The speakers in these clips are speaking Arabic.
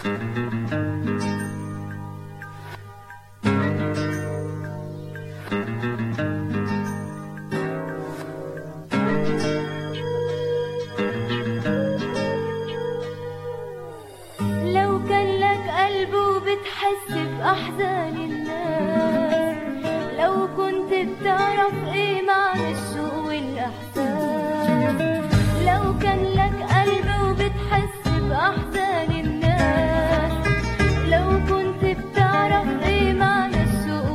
بتحس بأحزان الناس، لو كنت بتعرف ايه معنى الشوق والإحساس. لو كان لك قلب وبتحس بأحزان الناس، لو كنت بتعرف ايه معنى الشوق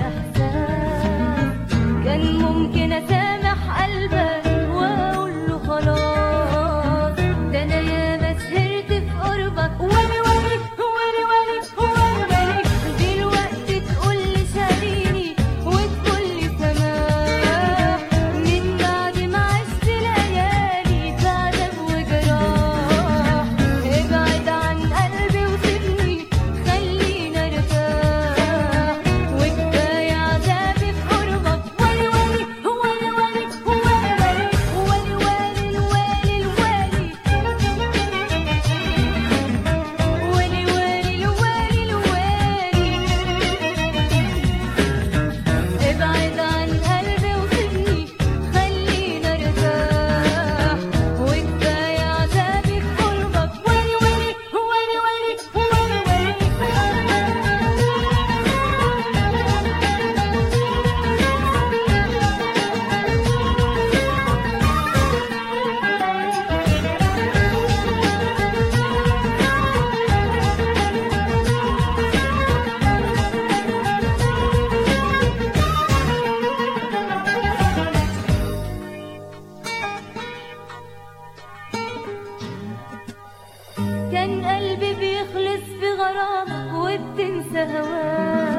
والإحساس، كان ممكن أسامح قلبك وأقول له خلاص، ده أنا ياما سهرت في قربك كان قلبي بيخلص في غرامك وبتنسى هواك.